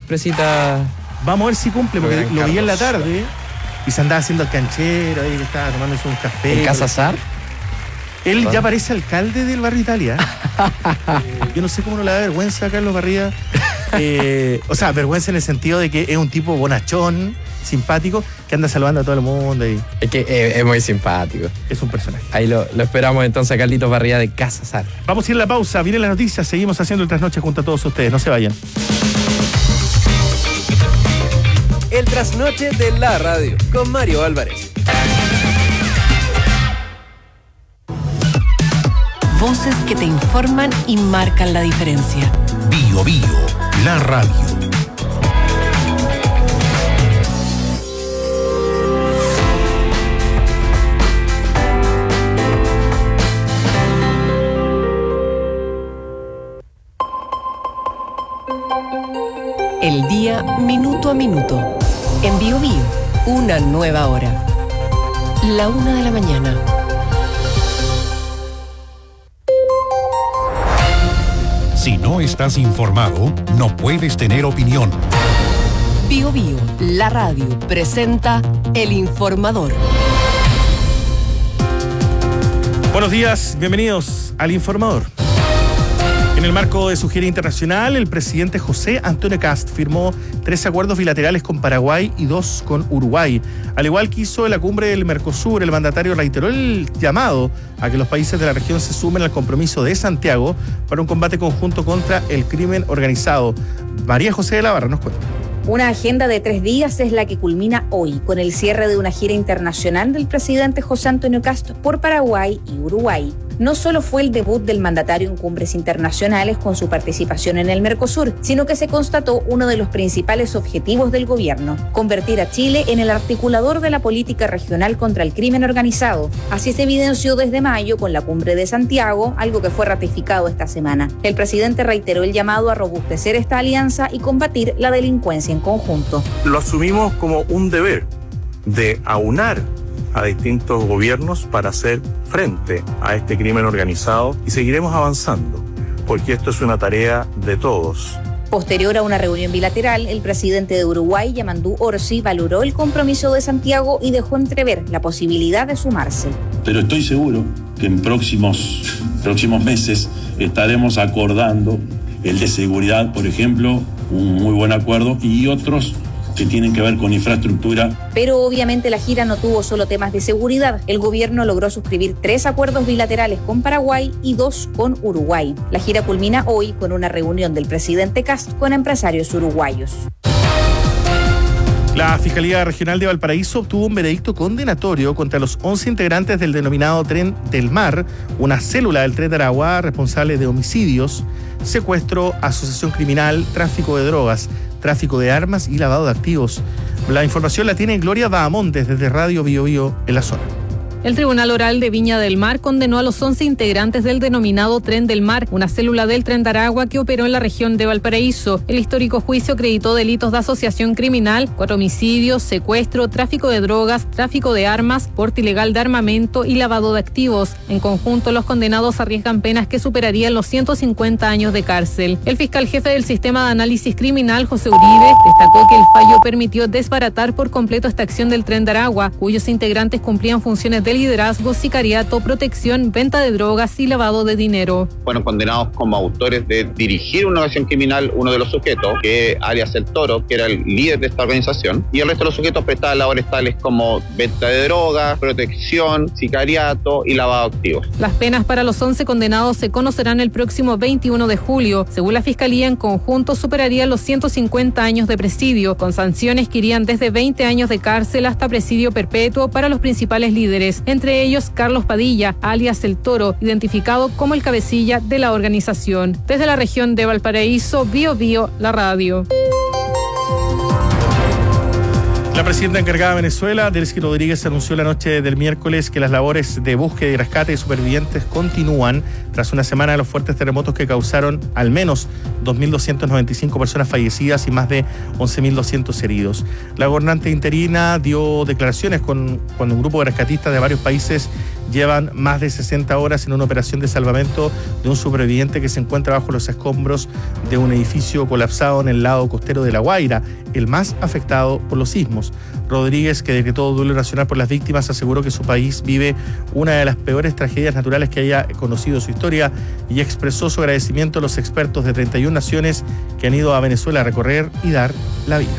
sorpresita. Vamos a ver si cumple, porque lo vi en la tarde y se andaba haciendo el canchero ahí, que estaba tomándose un café. ¿En Casa Sar? Él ya parece alcalde del barrio Italia. Yo no sé cómo no le da vergüenza a Carlos Barría. O sea, vergüenza en el sentido de que es un tipo bonachón, simpático, que anda saludando a todo el mundo. Y es que es muy simpático. Es un personaje. Ahí lo esperamos entonces a Carlitos Barría de Casa Sar. Vamos a ir a la pausa, vienen las noticias, seguimos haciendo el Trasnoche junto a todos ustedes, no se vayan. El Trasnoche de la Radio, con Mario Álvarez. Voces que te informan y marcan la diferencia. Bio Bio, la radio. El día minuto a minuto. En Bio Bio, una nueva hora. 1:00 a.m. Si no estás informado, no puedes tener opinión. Bio Bio, la radio, presenta El Informador. Buenos días, bienvenidos al Informador. En el marco de su gira internacional, el presidente José Antonio Kast firmó 3 acuerdos bilaterales con Paraguay y 2 con Uruguay. Al igual que hizo en la cumbre del Mercosur, el mandatario reiteró el llamado a que los países de la región se sumen al compromiso de Santiago para un combate conjunto contra el crimen organizado. María José de la Barra nos cuenta. Una agenda de 3 días es la que culmina hoy, con el cierre de una gira internacional del presidente José Antonio Kast por Paraguay y Uruguay. No solo fue el debut del mandatario en cumbres internacionales con su participación en el Mercosur, sino que se constató uno de los principales objetivos del gobierno: convertir a Chile en el articulador de la política regional contra el crimen organizado. Así se evidenció desde mayo con la cumbre de Santiago, algo que fue ratificado esta semana. El presidente reiteró el llamado a robustecer esta alianza y combatir la delincuencia en conjunto. Lo asumimos como un deber de aunar a distintos gobiernos para hacer frente a este crimen organizado, y seguiremos avanzando, porque esto es una tarea de todos. Posterior a una reunión bilateral, el presidente de Uruguay, Yamandú Orsi, valoró el compromiso de Santiago y dejó entrever la posibilidad de sumarse. Pero estoy seguro que en próximos meses estaremos acordando el de seguridad, por ejemplo, un muy buen acuerdo, y otros que tienen que ver con infraestructura. Pero obviamente la gira no tuvo solo temas de seguridad. El gobierno logró suscribir 3 acuerdos bilaterales con Paraguay y 2 con Uruguay. La gira culmina hoy con una reunión del presidente Kast con empresarios uruguayos. La Fiscalía Regional de Valparaíso obtuvo un veredicto condenatorio contra los 11 integrantes del denominado Tren del Mar, una célula del Tren de Aragua responsable de homicidios, secuestro, asociación criminal, tráfico de drogas, tráfico de armas y lavado de activos. La información la tiene Gloria Bahamontes desde Radio Bio Bio en la zona. El Tribunal Oral de Viña del Mar condenó a los 11 integrantes del denominado Tren del Mar, una célula del Tren de Aragua que operó en la región de Valparaíso. El histórico juicio acreditó delitos de asociación criminal, 4 homicidios, secuestro, tráfico de drogas, tráfico de armas, porte ilegal de armamento y lavado de activos. En conjunto, los condenados arriesgan penas que superarían los 150 años de cárcel. El fiscal jefe del Sistema de Análisis Criminal, José Uribe, destacó que el fallo permitió desbaratar por completo esta acción del Tren de Aragua, cuyos integrantes cumplían funciones de liderazgo, sicariato, protección, venta de drogas y lavado de dinero. Fueron condenados como autores de dirigir una organización criminal, uno de los sujetos, que alias El Toro, que era el líder de esta organización, y el resto de los sujetos prestaban labores tales como venta de drogas, protección, sicariato y lavado de activos. Las penas para los 11 condenados se conocerán el próximo 21 de julio. Según la Fiscalía, en conjunto superarían los 150 años de presidio, con sanciones que irían desde 20 años de cárcel hasta presidio perpetuo para los principales líderes. Entre ellos, Carlos Padilla, alias El Toro, identificado como el cabecilla de la organización. Desde la región de Valparaíso, Bio Bio, la radio. La presidenta encargada de Venezuela, Delcy Rodríguez, anunció la noche del miércoles que las labores de búsqueda y rescate de supervivientes continúan tras una semana de los fuertes terremotos que causaron al menos 2.295 personas fallecidas y más de 11.200 heridos. La gobernante interina dio declaraciones cuando un grupo de rescatistas de varios países llevan más de 60 horas en una operación de salvamento de un superviviente que se encuentra bajo los escombros de un edificio colapsado en el lado costero de La Guaira, el más afectado por los sismos. Rodríguez, que decretó duelo nacional por las víctimas, aseguró que su país vive una de las peores tragedias naturales que haya conocido en su historia y expresó su agradecimiento a los expertos de 31 naciones que han ido a Venezuela a recorrer y dar la vida.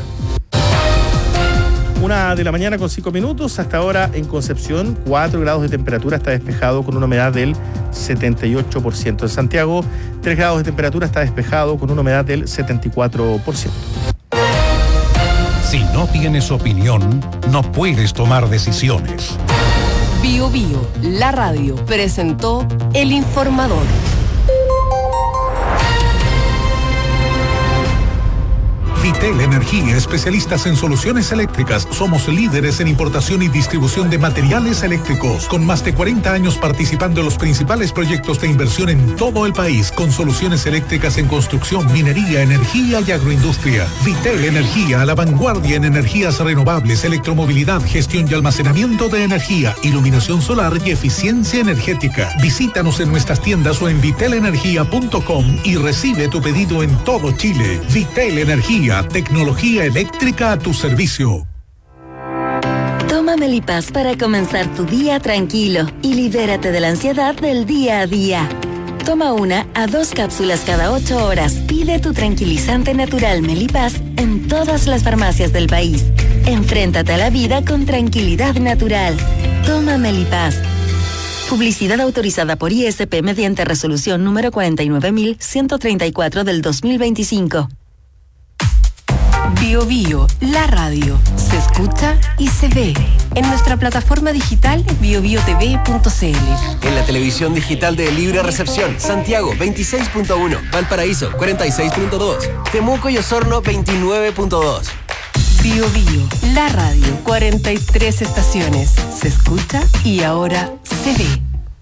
1:00 con 5 minutos. Hasta ahora en Concepción, 4 grados de temperatura, está despejado con una humedad del 78%. En Santiago, 3 grados de temperatura, está despejado con una humedad del 74%. Si no tienes opinión, no puedes tomar decisiones. Bio Bio, la radio, presentó El Informador. Vitel Energía, especialistas en soluciones eléctricas. Somos líderes en importación y distribución de materiales eléctricos, con más de 40 años participando en los principales proyectos de inversión en todo el país, con soluciones eléctricas en construcción, minería, energía y agroindustria. Vitel Energía, a la vanguardia en energías renovables, electromovilidad, gestión y almacenamiento de energía, iluminación solar y eficiencia energética. Visítanos en nuestras tiendas o en vitelenergia.com y recibe tu pedido en todo Chile. Vitel Energía, tecnología eléctrica a tu servicio. Toma Melipaz para comenzar tu día tranquilo y libérate de la ansiedad del día a día. Toma 1 a 2 cápsulas cada 8 horas. Pide tu tranquilizante natural Melipaz en todas las farmacias del país. Enfréntate a la vida con tranquilidad natural. Toma Melipaz. Publicidad autorizada por ISP mediante resolución número 49134 del 2025. Bio Bio, la radio, se escucha y se ve en nuestra plataforma digital biobiotv.cl. En la televisión digital de Libre Recepción, Santiago 26.1, Valparaíso 46.2, Temuco y Osorno 29.2. Bio Bio, la radio, 43 estaciones, se escucha y ahora se ve.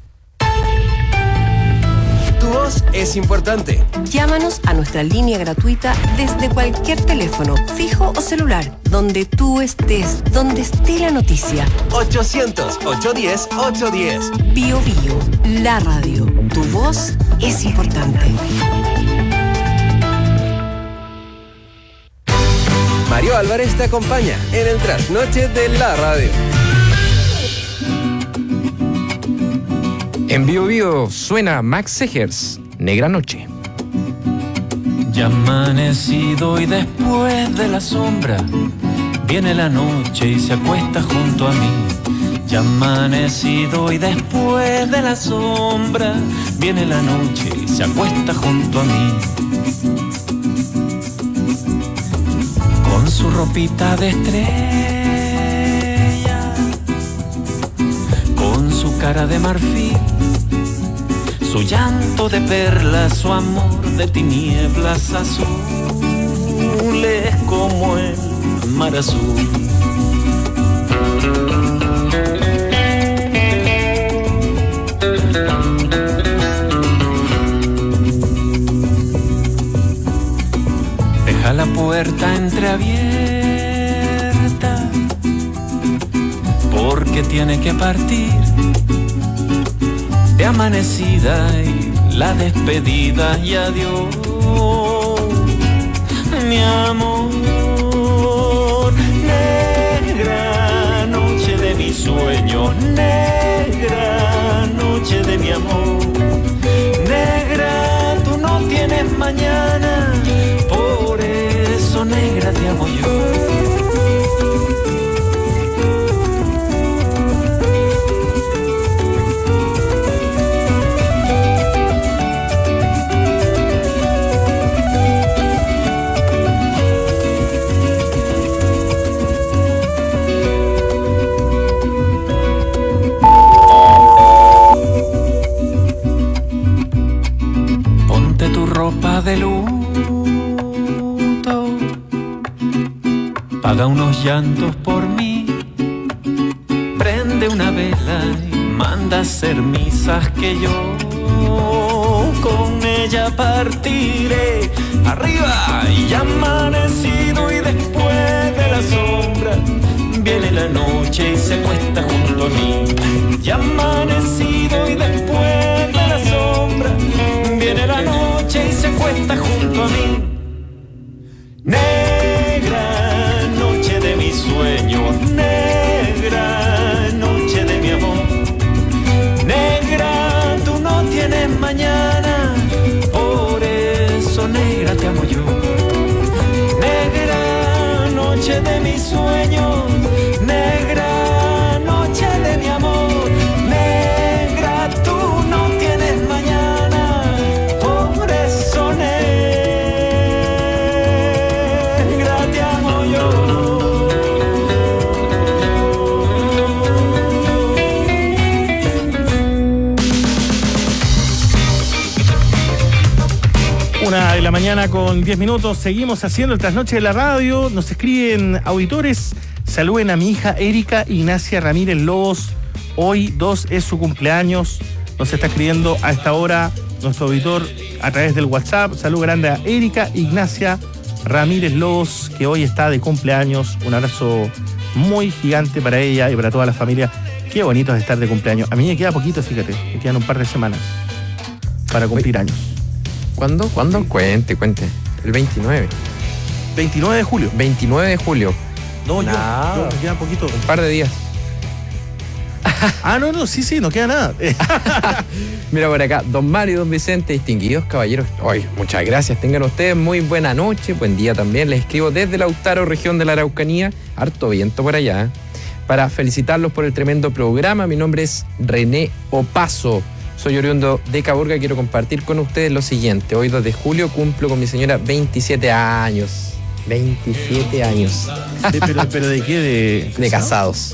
Tu voz es importante. Llámanos a nuestra línea gratuita desde cualquier teléfono, fijo o celular, donde tú estés, donde esté la noticia. 800-810-810. Bio Bio, la radio. Tu voz es importante. Mario Álvarez te acompaña en el trasnoche de la radio. En Bio Bio suena Max Segers, Negra Noche. Ya amanecido y después de la sombra viene la noche y se acuesta junto a mí. Ya amanecido y después de la sombra viene la noche y se acuesta junto a mí. Con su ropita de estrella, con su cara de marfil, su llanto de perlas, su amor de tinieblas azules como el mar azul. Deja la puerta entreabierta porque tiene que partir. De amanecida y la despedida y adiós, mi amor. Negra noche de mi sueño, negra noche de mi amor. Negra, tú no tienes mañana, por eso negra te amo yo. Ropa de luto, paga unos llantos por mí, prende una vela y manda hacer misas que yo con ella partiré. Arriba y amanecido y después de la sombra viene la noche y se acuesta junto a mí. Y amanecido junto a mí. Negra noche de mis sueños, negra noche de mi amor. Negra, tú no tienes mañana, por eso negra te amo yo. Negra noche de mis sueños, negra noche de mi amor. Negra, tú no tienes mañana, por eso negra te amo yo. Una de la mañana con 10 minutos. Seguimos haciendo el trasnoche de la radio. Nos escriben auditores. Saluden a mi hija Erika Ignacia Ramírez Lobos. Hoy 2 es su cumpleaños. Nos está escribiendo a esta hora nuestro auditor a través del WhatsApp. Salud grande a Erika Ignacia Ramírez Lobos, que hoy está de cumpleaños. Un abrazo muy gigante para ella y para toda la familia. Qué bonito es estar de cumpleaños. A mí me queda poquito, fíjate. Me quedan un par de semanas para cumplir años. ¿Cuándo? Cuente. El 29. 29 de julio. 29 de julio. No, yo me queda poquito. Un par de días. No, sí, no queda nada. Mira por acá, don Mario y don Vicente, distinguidos caballeros. Oye, muchas gracias, tengan ustedes muy buena noche, buen día también. Les escribo desde Lautaro, región de la Araucanía, harto viento por allá, para felicitarlos por el tremendo programa. Mi nombre es René Opaso. Soy oriundo de Caborga. Quiero compartir con ustedes lo siguiente. Hoy 2 de julio cumplo con mi señora 27 años. 27 años. ¿Pero de qué? De casados.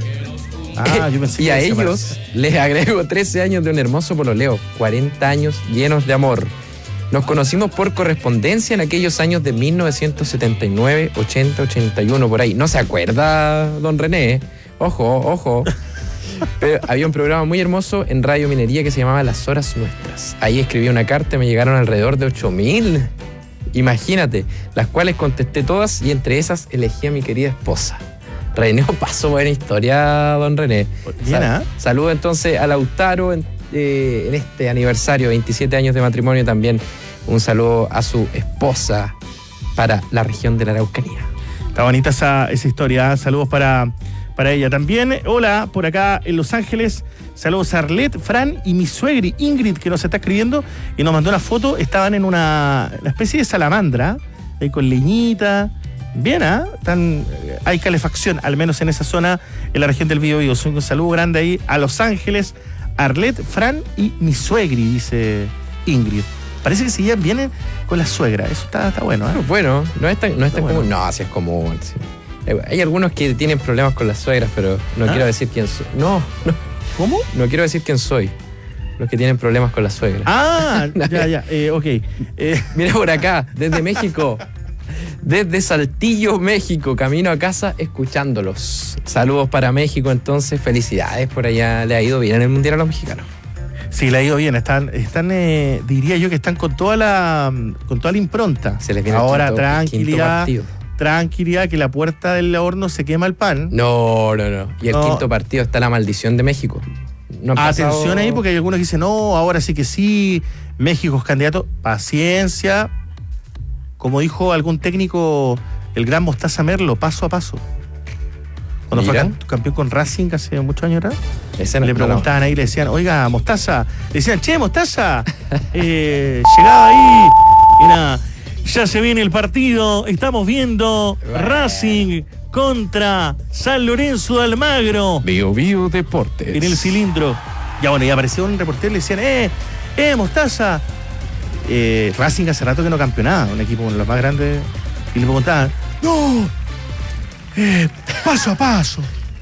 Yo pensé y que a ellos les agrego 13 años de un hermoso pololeo. 40 años llenos de amor. Nos conocimos por correspondencia en aquellos años de 1979, 80, 81, por ahí. ¿No se acuerda, don René? Ojo. Pero había un programa muy hermoso en Radio Minería que se llamaba Las Horas Nuestras. Ahí escribí una carta y me llegaron alrededor de 8.000. Imagínate, las cuales contesté todas y entre esas elegí a mi querida esposa. René Opaso, buena historia, don René. Saludo entonces a Lautaro en este aniversario, 27 años de matrimonio también. Un saludo a su esposa para la región de la Araucanía. Está bonita esa historia. Saludos para ella también. Hola, por acá en Los Ángeles. Saludos a Arlet, Fran y mi suegri Ingrid, que nos está escribiendo y nos mandó una foto. Estaban en una especie de salamandra, ahí con leñita. Bien, hay calefacción, al menos en esa zona, en la región del Biobío. Un saludo grande ahí a Los Ángeles, Arlet, Fran y mi suegri, dice Ingrid. Parece que se llevan bien con la suegra. Eso está bueno, Bueno, no es tan común. No, así es común. Sí. Hay algunos que tienen problemas con las suegras, pero no quiero decir quién soy. No. ¿Cómo? No quiero decir quién soy. Los que tienen problemas con la suegra. Ya, ok. Mira por acá, desde México. Desde Saltillo, México, camino a casa escuchándolos. Saludos para México, entonces, felicidades por allá. Le ha ido bien en el Mundial a los mexicanos. Sí, le ha ido bien. Están diría yo que están con toda la impronta. Se les viene ahora tranquilidad, que la puerta del horno se quema el pan. No. Y el quinto partido está la maldición de México. Atención ahí, porque hay algunos que dicen, no, ahora sí que sí, México es candidato. Paciencia. Como dijo algún técnico, el gran Mostaza Merlo, paso a paso. Cuando fue campeón con Racing hace muchos años atrás, le preguntaban ahí, le decían, oiga, Mostaza. Le decían, che, Mostaza, llegaba ahí. Y nada, ya se viene el partido, estamos viendo Racing contra San Lorenzo de Almagro. Biobío Deportes. En el cilindro. Ya bueno, y apareció un reportero y le decían, Mostaza. Racing hace rato que no campeonaba, un equipo uno de los más grandes, y le preguntaban, no, paso a paso.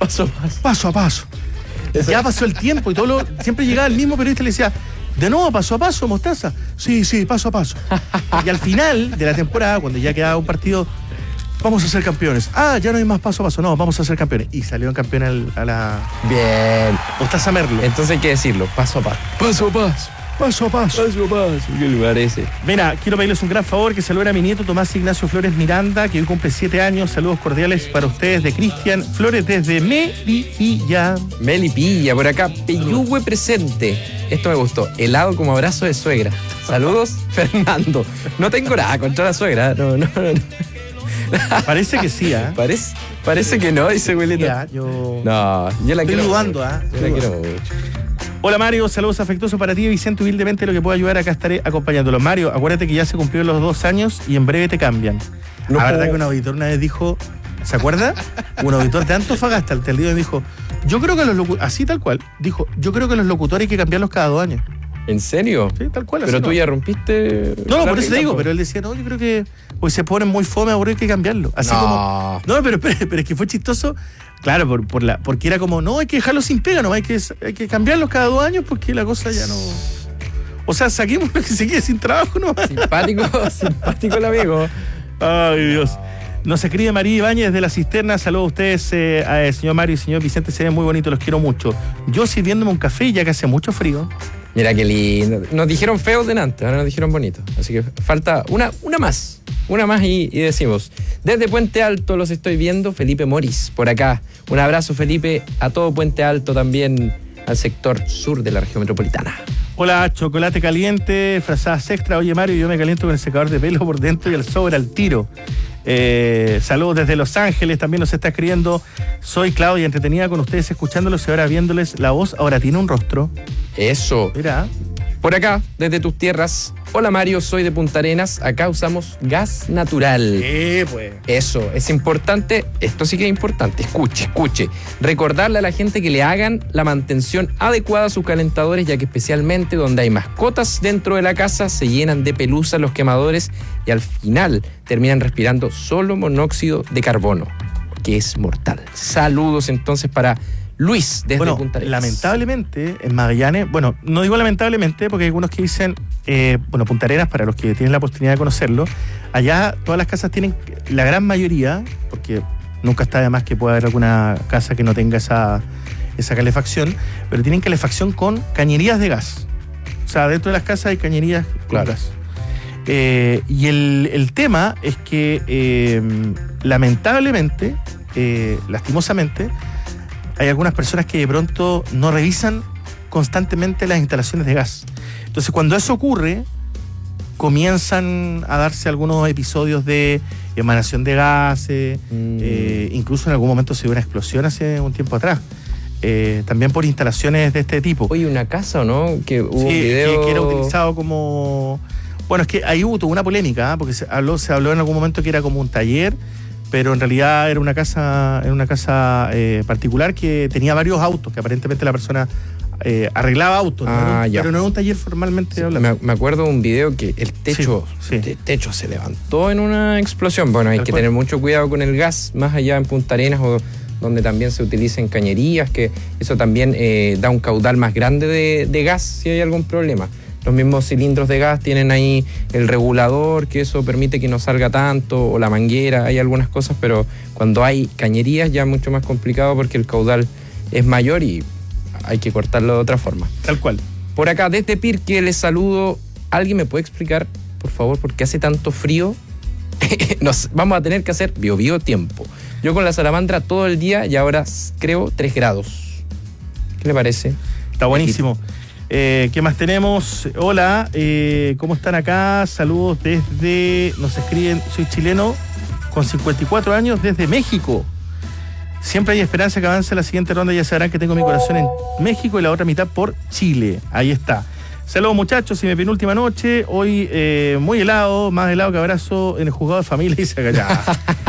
Ya pasó el tiempo y siempre llegaba el mismo periodista y le decía, ¿de nuevo paso a paso, Mostaza? Sí, paso a paso. Y al final de la temporada, cuando ya quedaba un partido, vamos a ser campeones. Ya no hay más paso a paso, no, vamos a ser campeones. Y salieron campeones a la... Bien. Mostaza Merlo. Entonces hay que decirlo, paso a paso. Paso a paso. ¿Qué lugar ese? Mira, quiero pedirles un gran favor, que saluden a mi nieto Tomás Ignacio Flores Miranda, que hoy cumple 7 años. Saludos cordiales para ustedes de Cristian Flores desde Melipilla. Melipilla, por acá, Peyúgue presente. Esto me gustó. Helado como abrazo de suegra. Saludos, Fernando. No tengo nada contra la suegra. No. Parece que sí, ¿eh? Parece que no, dice Wilito. Ya, yo la estoy quiero dudando, mucho. ¿ah? Yo la quiero mucho. Hola Mario, saludos afectuosos para ti, Vicente, humildemente lo que pueda ayudar, acá estaré acompañándolo. Mario, acuérdate que ya se cumplieron los 2 años y en breve te cambian. La verdad que un auditor una vez dijo, ¿se acuerda? Un auditor de Antofagasta, el día dijo, yo creo que los locutores, así tal cual, dijo, yo creo que los locutores hay que cambiarlos cada 2 años. ¿En serio? Sí, tal cual. Pero tú ya rompiste... No, por eso te digo, pero él decía, no, yo creo que pues se ponen muy fome, ahora hay que cambiarlo. Así como... No, pero es que fue chistoso, claro, porque era como, no, hay que dejarlo sin pega, no, hay que cambiarlos cada 2 años porque la cosa ya no... O sea, saquemos lo que se quede sin trabajo, ¿no? Simpático el amigo. Ay, Dios. Nos escribe María Ibáñez de La Cisterna. Saludos a ustedes, señor Mario y señor Vicente, se ven muy bonitos, los quiero mucho. Yo sirviéndome un café ya que hace mucho frío. Mira qué lindo. Nos dijeron feos delante, ahora nos dijeron bonitos. Así que falta una más. Una más y decimos. Desde Puente Alto los estoy viendo, Felipe Moris, por acá. Un abrazo, Felipe, a todo Puente Alto, también al sector sur de la región metropolitana. Hola, chocolate caliente, frazadas extra. Oye, Mario, yo me caliento con el secador de pelo por dentro y el sobre al tiro. Saludos desde Los Ángeles, también nos está escribiendo. Soy Claudia, entretenida con ustedes, escuchándolos y ahora viéndoles la voz. Ahora tiene un rostro. Eso. Mira. Por acá, desde tus tierras. Hola Mario, soy de Punta Arenas. Acá usamos gas natural. Pues. Eso, es importante. Esto sí que es importante. Escuche. Recordarle a la gente que le hagan la mantención adecuada a sus calentadores, ya que especialmente donde hay mascotas dentro de la casa se llenan de pelusa los quemadores y al final terminan respirando solo monóxido de carbono, que es mortal. Saludos entonces para Luis, desde Punta Arenas. Lamentablemente, en Magallanes, no digo lamentablemente porque hay algunos que dicen, Punta Arenas, para los que tienen la oportunidad de conocerlo, allá todas las casas tienen, la gran mayoría, porque nunca está de más que pueda haber alguna casa que no tenga esa calefacción, pero tienen calefacción con cañerías de gas. O sea, dentro de las casas hay cañerías con gas. Y el tema es que, lamentablemente, lastimosamente, hay algunas personas que de pronto no revisan constantemente las instalaciones de gas. Entonces, cuando eso ocurre, comienzan a darse algunos episodios de emanación de gases, incluso en algún momento se dio una explosión hace un tiempo atrás. También por instalaciones de este tipo. Oye, ¿una casa o no? Que hubo un video... que era utilizado como... Bueno, es que ahí hubo una polémica, porque se habló en algún momento que era como un taller, pero en realidad era una casa particular que tenía varios autos, que aparentemente la persona arreglaba autos, pero no era un taller formalmente hablando. Me acuerdo de un video que el techo se levantó en una explosión. Bueno, hay que tener mucho cuidado con el gas, más allá en Punta Arenas o donde también se utilicen cañerías, que eso también da un caudal más grande de gas si hay algún problema. Los mismos cilindros de gas tienen ahí el regulador, que eso permite que no salga tanto, o la manguera, hay algunas cosas, pero cuando hay cañerías ya es mucho más complicado porque el caudal es mayor y hay que cortarlo de otra forma. Tal cual. Por acá, desde Pirque, les saludo. ¿Alguien me puede explicar, por favor, por qué hace tanto frío? Nos vamos a tener que hacer bio tiempo. Yo con la salamandra todo el día y ahora creo 3 grados. ¿Qué le parece? Está buenísimo. ¿Qué más tenemos? Hola, ¿cómo están acá? Saludos desde, nos escriben, soy chileno con 54 años desde México. Siempre hay esperanza que avance la siguiente ronda, ya sabrán que tengo mi corazón en México y la otra mitad por Chile. Ahí está. Saludos muchachos, y mi penúltima noche, hoy muy helado, más helado que abrazo en el juzgado de familia y se acalla.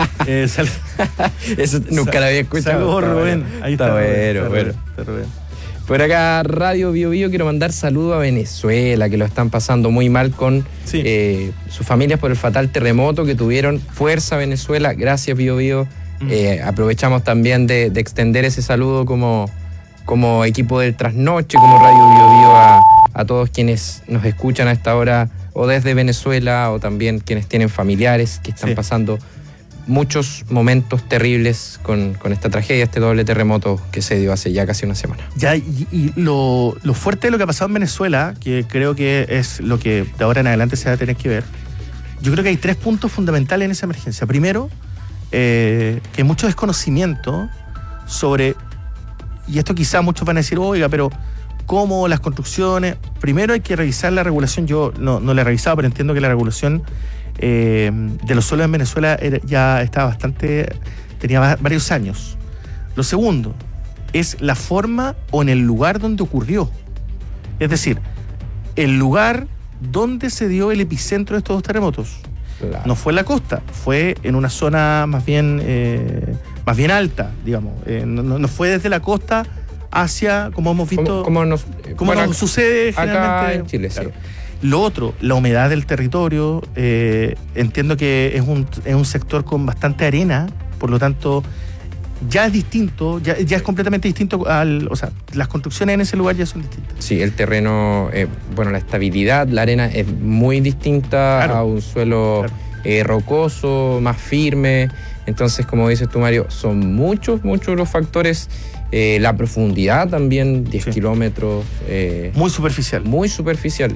Eso nunca lo había escuchado. Saludos Rubén. Ahí está bueno. Por acá, Radio Bio Bio, quiero mandar saludos a Venezuela, que lo están pasando muy mal con sus familias por el fatal terremoto que tuvieron. Fuerza Venezuela, gracias Bio Bio. Aprovechamos también de extender ese saludo como equipo del Trasnoche, como Radio Bio Bio a todos quienes nos escuchan a esta hora, o desde Venezuela, o también quienes tienen familiares que están pasando muchos momentos terribles con esta tragedia, este doble terremoto que se dio hace ya casi una semana. Ya, y lo fuerte de lo que ha pasado en Venezuela, que creo que es lo que de ahora en adelante se va a tener que ver, yo creo que hay 3 puntos fundamentales en esa emergencia. Primero, que hay mucho desconocimiento sobre, y esto quizá muchos van a decir, oiga, pero ¿cómo las construcciones? Primero hay que revisar la regulación. Yo no la he revisado, pero entiendo que la regulación de los suelos en Venezuela ya estaba tenía varios años. Lo segundo es la forma o en el lugar donde ocurrió. Es decir, el lugar donde se dio el epicentro de estos 2 terremotos. Claro. No fue en la costa, fue en una zona más bien alta, digamos. No fue desde la costa hacia, como hemos visto, como nos sucede generalmente acá en Chile. Claro. Sí. Lo otro, la humedad del territorio. Entiendo que es un sector con bastante arena, por lo tanto ya es distinto, ya es completamente distinto o sea, las construcciones en ese lugar ya son distintas. Sí, el terreno, la estabilidad, la arena es muy distinta, claro, a un suelo, claro, rocoso, más firme. Entonces, como dices tú, Mario, son muchos los factores. La profundidad también, 10 kilómetros. Muy superficial. Muy superficial.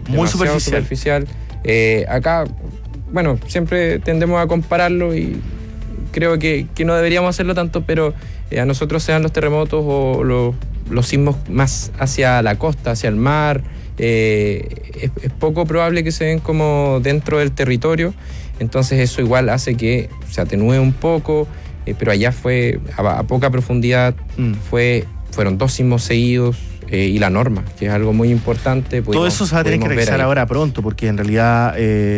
Acá, siempre tendemos a compararlo y creo que no deberíamos hacerlo tanto, pero a nosotros sean los terremotos o los sismos más hacia la costa, hacia el mar, es poco probable que se den como dentro del territorio. Entonces eso igual hace que se atenúe un poco. Pero allá fue a poca profundidad, fueron 2 sismos seguidos y la norma, que es algo muy importante. Todo eso se va a tener que revisar ahora pronto, porque en realidad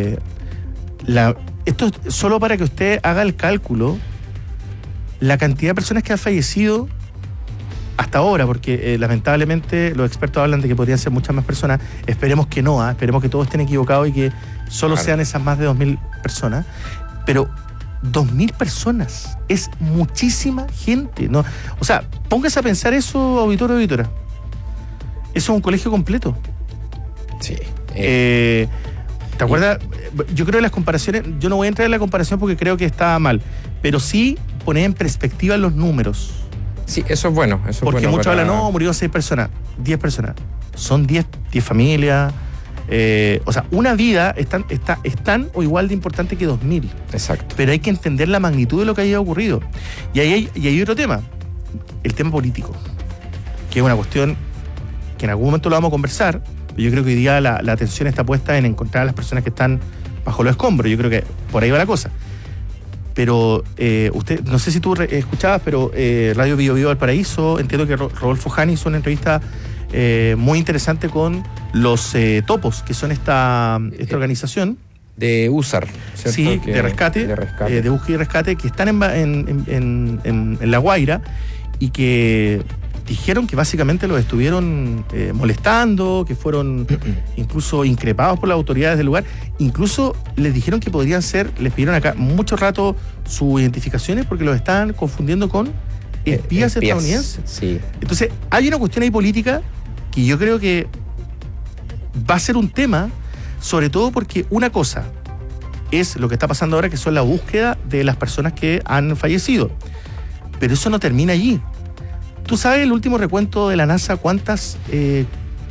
esto es solo para que usted haga el cálculo, la cantidad de personas que han fallecido hasta ahora, porque lamentablemente los expertos hablan de que podrían ser muchas más personas. Esperemos que no, esperemos que todos estén equivocados y que solo sean esas más de 2.000 personas, pero 2.000 personas es muchísima gente, ¿no? O sea, póngase a pensar eso, auditorio, auditora. Eso es un colegio completo. Sí. ¿Te acuerdas? Yo creo que las comparaciones, yo no voy a entrar en la comparación porque creo que está mal, pero sí poner en perspectiva los números. Sí, eso es bueno. Porque muchos hablan, no, murieron 6 personas, 10 personas. Son 10 familias. O sea, una vida es tan o igual de importante que 2.000. Pero hay que entender la magnitud de lo que haya ocurrido. Y hay otro tema, el tema político, que es una cuestión que en algún momento lo vamos a conversar. Yo creo que hoy día la atención está puesta en encontrar a las personas que están bajo los escombros. Yo creo que por ahí va la cosa. Pero usted, no sé si tú escuchabas, pero Radio Bio Bio Valparaíso, entiendo que Rodolfo Jani hizo una entrevista muy interesante con los topos, que son esta organización de USAR, ¿cierto? Sí, de rescate, de búsqueda y rescate, que están en La Guaira y que dijeron que básicamente los estuvieron molestando, que fueron incluso increpados por las autoridades del lugar. Incluso les dijeron que podrían ser, les pidieron acá mucho rato sus identificaciones porque los estaban confundiendo con espías estadounidenses. Sí. Entonces, hay una cuestión ahí política que yo creo que va a ser un tema, sobre todo porque una cosa es lo que está pasando ahora, que son la búsqueda de las personas que han fallecido. Pero eso no termina allí. ¿Tú sabes el último recuento de la NASA cuántas? Hay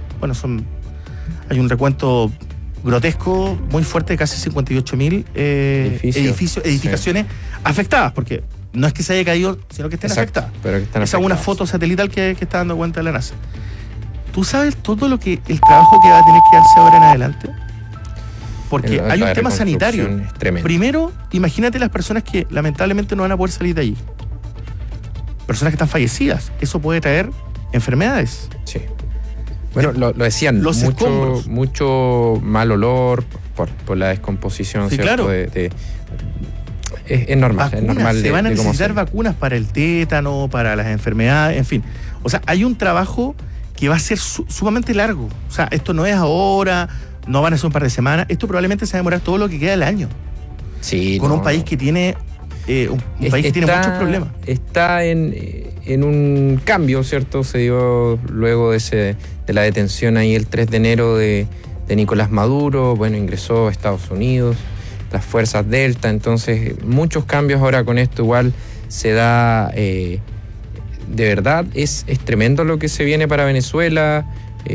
un recuento grotesco, muy fuerte, de casi 58.000 edificaciones afectadas, porque no es que se haya caído, sino que estén afectadas. Pero que están Esa es una foto satelital que está dando cuenta de la NASA. ¿Tú sabes todo el trabajo que va a tener que darse ahora en adelante? Porque hay un tema sanitario. Primero, imagínate las personas que lamentablemente no van a poder salir de allí. Personas que están fallecidas. Eso puede traer enfermedades. Sí. Bueno, lo decían, mucho mal olor por la descomposición. Sí, ¿cierto? Claro. Es normal. Vacunas, es normal se van a necesitar vacunas para el tétano, para las enfermedades, en fin. O sea, hay un trabajo que va a ser sumamente largo. O sea, esto no es ahora, no van a ser un par de semanas. Esto probablemente se va a demorar todo lo que queda del año. Sí. Con un país que tiene país que tiene muchos problemas. Está en un cambio, ¿cierto? Se dio luego de la detención ahí el 3 de enero de Nicolás Maduro. Bueno, ingresó a Estados Unidos. las fuerzas Delta, entonces muchos cambios ahora con esto igual se da, de verdad es tremendo lo que se viene para Venezuela.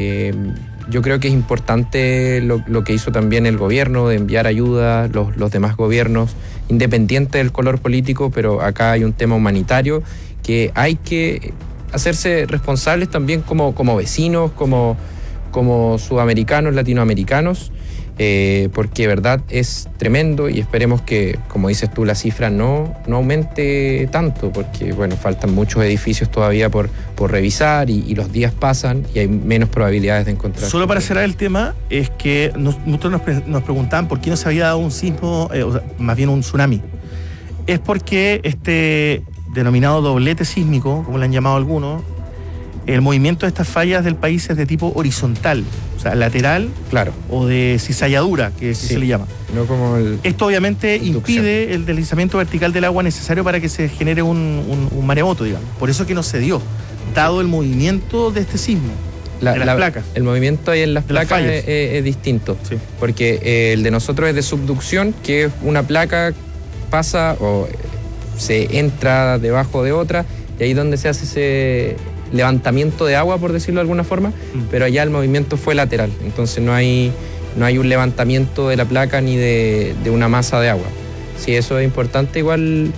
Yo creo que es importante lo que hizo también el gobierno de enviar ayuda, los demás gobiernos, independiente del color político, pero acá hay un tema humanitario que hay que hacerse responsables también como vecinos, como sudamericanos, latinoamericanos, porque de verdad es tremendo y esperemos que, como dices tú, la cifra no aumente tanto, porque bueno, faltan muchos edificios todavía por revisar y los días pasan y hay menos probabilidades de encontrar. Solo para cerrar el tema, es que nosotros nos preguntaban por qué no se había dado un sismo, o sea, más bien un tsunami. Es porque este denominado doblete sísmico, como le han llamado algunos, el movimiento de estas fallas del país es de tipo horizontal, o sea, lateral, claro, o de cizalladura, que sí se le llama. No como esto obviamente impide el deslizamiento vertical del agua necesario para que se genere un maremoto, digamos. Por eso que no se dio, dado el movimiento de este sismo. De las placas. El movimiento ahí en las placas es distinto, sí, porque el de nosotros es de subducción, que es una placa pasa o se entra debajo de otra, y ahí es donde se hace ese levantamiento de agua, por decirlo de alguna forma, pero allá el movimiento fue lateral, entonces no hay un levantamiento de la placa ni de una masa de agua. Sí, eso es importante igual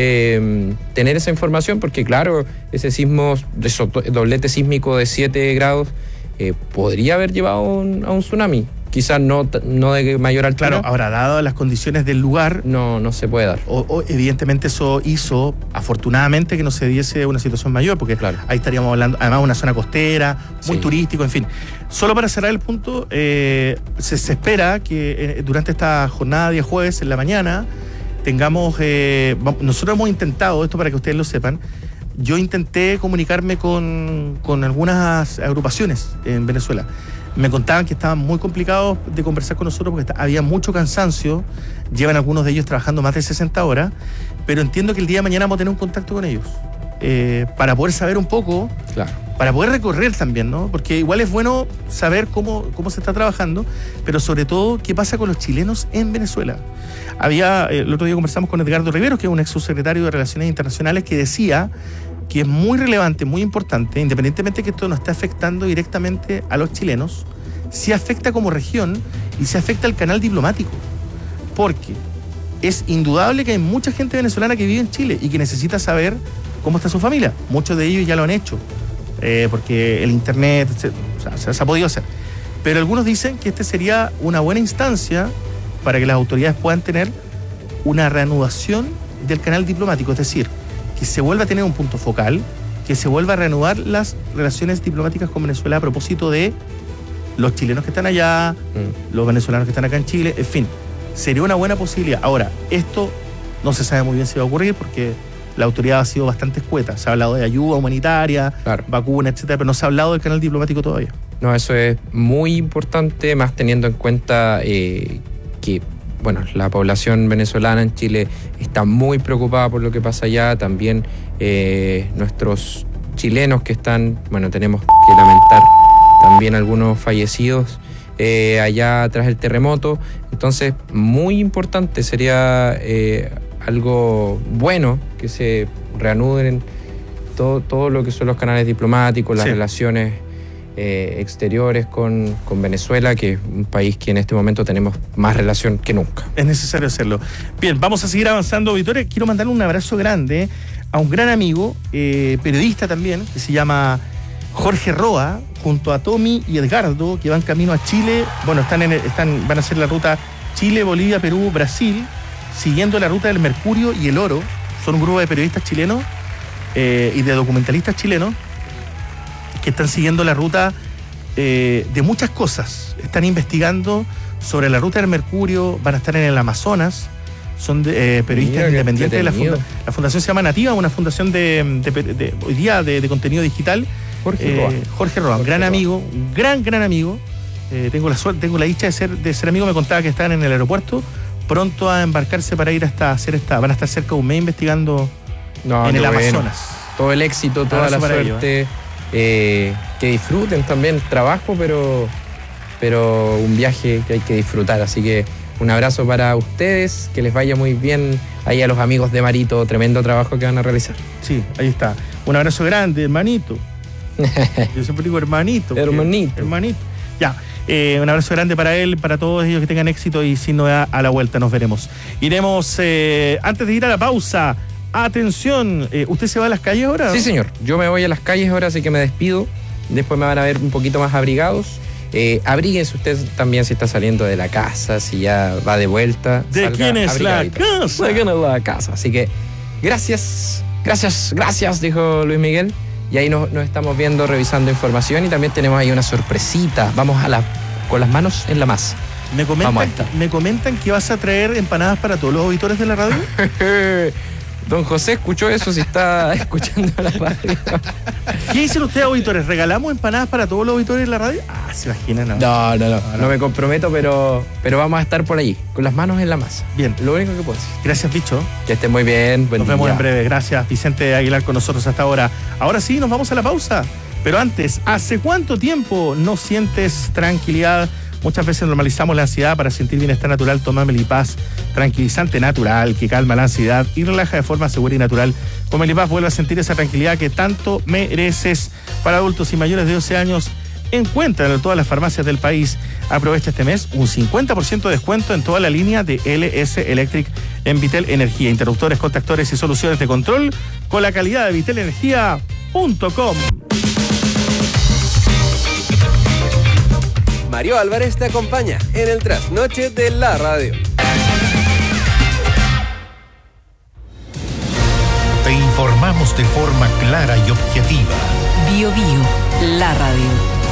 tener esa información, porque claro, ese sismo, doblete sísmico de 7 grados, podría haber llevado a un tsunami. Quizás no de mayor altura. Claro, ahora, dado las condiciones del lugar, no se puede dar. Evidentemente eso hizo, afortunadamente, que no se diese una situación mayor, porque claro, ahí estaríamos hablando, además, de una zona costera, muy turístico, en fin. Solo para cerrar el punto, se espera que durante esta jornada de día jueves, en la mañana, tengamos, nosotros hemos intentado, esto para que ustedes lo sepan, yo intenté comunicarme con algunas agrupaciones en Venezuela. Me contaban que estaban muy complicados de conversar con nosotros porque había mucho cansancio, llevan algunos de ellos trabajando más de 60 horas, pero entiendo que el día de mañana vamos a tener un contacto con ellos para poder saber un poco, claro, para poder recorrer también, ¿no? Porque igual es bueno saber cómo se está trabajando, pero sobre todo qué pasa con los chilenos en Venezuela. El otro día conversamos con Edgardo Riveros, que es un ex subsecretario de Relaciones Internacionales, que decía que es muy relevante, muy importante, independientemente de que esto no esté afectando directamente a los chilenos, sí afecta como región y sí afecta al canal diplomático, porque es indudable que hay mucha gente venezolana que vive en Chile y que necesita saber cómo está su familia. Muchos de ellos ya lo han hecho, porque el internet se ha podido hacer. Pero algunos dicen que este sería una buena instancia para que las autoridades puedan tener una reanudación del canal diplomático, es decir, que se vuelva a tener un punto focal, que se vuelva a reanudar las relaciones diplomáticas con Venezuela a propósito de los chilenos que están allá, los venezolanos que están acá en Chile, en fin, sería una buena posibilidad. Ahora, esto no se sabe muy bien si va a ocurrir porque la autoridad ha sido bastante escueta. Se ha hablado de ayuda humanitaria, claro, vacunas, etcétera, pero no se ha hablado del canal diplomático todavía. No, eso es muy importante, más teniendo en cuenta que bueno, la población venezolana en Chile está muy preocupada por lo que pasa allá. También nuestros chilenos que están, bueno, tenemos que lamentar también algunos fallecidos allá tras el terremoto. Entonces, muy importante, sería algo bueno que se reanuden todo lo que son los canales diplomáticos, las relaciones exteriores con Venezuela, que es un país que en este momento tenemos más relación que nunca. Es necesario hacerlo. Bien, vamos a seguir avanzando, Victoria. Quiero mandarle un abrazo grande a un gran amigo, periodista también, que se llama Jorge Roa, junto a Tommy y Edgardo, que van camino a Chile. Bueno, van a hacer la ruta Chile, Bolivia, Perú, Brasil, siguiendo la ruta del Mercurio y el Oro. Son un grupo de periodistas chilenos y de documentalistas chilenos que están siguiendo la ruta de muchas cosas. Están investigando sobre la ruta del Mercurio, van a estar en el Amazonas, son periodistas independientes de la fundación se llama Nativa, una fundación hoy día de contenido digital. Jorge Roa, un gran amigo, un gran amigo. Tengo la dicha de ser amigo. Me contaba que estaban en el aeropuerto, pronto a embarcarse para ir van a estar cerca de un mes investigando en el Amazonas. Todo el éxito, toda la suerte. Que disfruten también trabajo, pero un viaje que hay que disfrutar, así que Un abrazo para ustedes, que les vaya muy bien ahí a los amigos de Marito, tremendo trabajo que van a realizar. Sí, ahí está. Un abrazo grande, hermanito. Yo siempre digo hermanito. Hermanito. Ya, un abrazo grande para él, para todos ellos que tengan éxito y sin novedad a la vuelta nos veremos. Iremos, antes de ir a la pausa, atención, ¿usted se va a las calles ahora? Sí, señor, yo me voy a las calles ahora, así que me despido. Después me van a ver un poquito más abrigados. Abríguense usted también si está saliendo de la casa, si ya va de vuelta. ¿De quién es la casa? ¿De quién es la casa? Así que gracias, dijo Luis Miguel. Y ahí nos estamos viendo, revisando información y también tenemos ahí una sorpresita. Vamos con las manos en la masa. Me comentan que vas a traer empanadas para todos los auditores de la radio. Don José escuchó eso, si está escuchando la radio. ¿Qué dicen ustedes, auditores? ¿Regalamos empanadas para todos los auditores de la radio? Ah, se imaginan. No me comprometo, pero vamos a estar por allí, con las manos en la masa. Bien. Lo único que puedo decir. Gracias, bicho. Que estén muy bien. Nos vemos en breve. Gracias, Vicente Aguilar, con nosotros hasta ahora. Ahora sí, nos vamos a la pausa. Pero antes, ¿hace cuánto tiempo no sientes tranquilidad? Muchas veces normalizamos la ansiedad. Para sentir bienestar natural, toma Melipaz, tranquilizante natural que calma la ansiedad y relaja de forma segura y natural. Con Melipaz vuelve a sentir esa tranquilidad que tanto mereces. Para adultos y mayores de 12 años, encuéntralo en todas las farmacias del país. Aprovecha este mes un 50% de descuento en toda la línea de LS Electric en Vitel Energía. Interruptores, contactores y soluciones de control con la calidad de vitelenergia.com. Mario Álvarez te acompaña en el trasnoche de la radio. Te informamos de forma clara y objetiva. Bio Bio, la radio.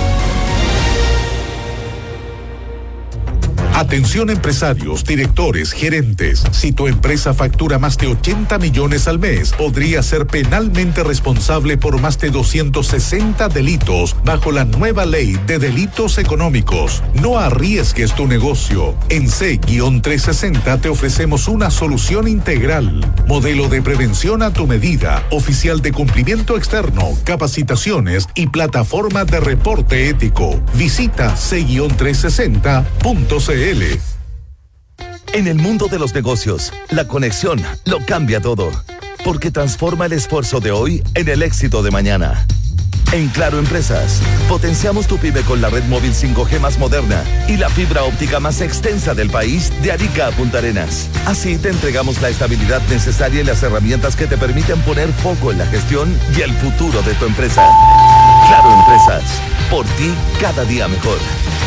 Atención empresarios, directores, gerentes. Si tu empresa factura más de 80 millones al mes, podría ser penalmente responsable por más de 260 delitos bajo la nueva ley de delitos económicos. No arriesgues tu negocio. En C-360 te ofrecemos una solución integral. Modelo de prevención a tu medida, oficial de cumplimiento externo, capacitaciones y plataforma de reporte ético. Visita C-360.cl. En el mundo de los negocios, la conexión lo cambia todo, porque transforma el esfuerzo de hoy en el éxito de mañana. En Claro Empresas, potenciamos tu pyme con la red móvil 5G más moderna y la fibra óptica más extensa del país, de Arica a Punta Arenas. Así te entregamos la estabilidad necesaria y las herramientas que te permiten poner foco en la gestión y el futuro de tu empresa. Claro Empresas, por ti cada día mejor.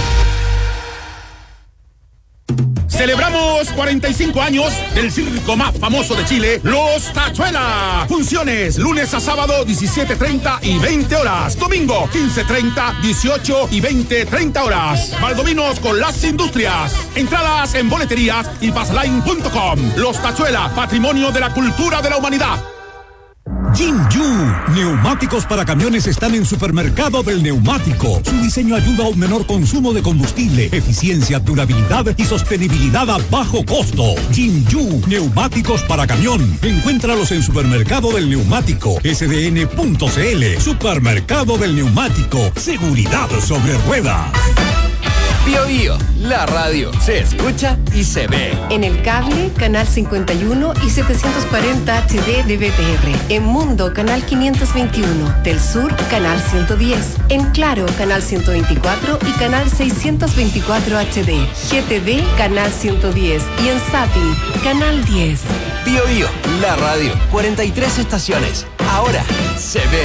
Celebramos 45 años del circo más famoso de Chile, Los Tachuelas. Funciones lunes a sábado 17:30 y 20 horas. Domingo 15:30, 18 y 20:30 horas. Valdominos con las industrias. Entradas en boleterías y passline.com. Los Tachuelas, patrimonio de la cultura de la humanidad. Jinju, neumáticos para camiones están en Supermercado del Neumático. Su diseño ayuda a un menor consumo de combustible, eficiencia, durabilidad y sostenibilidad a bajo costo. Jinju, neumáticos para camión. Encuéntralos en Supermercado del Neumático, sdn.cl. Supermercado del Neumático, seguridad sobre ruedas. Bio Bio, la radio se escucha y se ve. En el cable, canal 51 y 740 HD de BTR. En Mundo, canal 521. Del Sur, canal 110. En Claro, canal 124 y canal 624 HD. GTD, canal 110. Y en Zapping, canal 10. Bio Bio, la radio, 43 estaciones. Ahora se ve.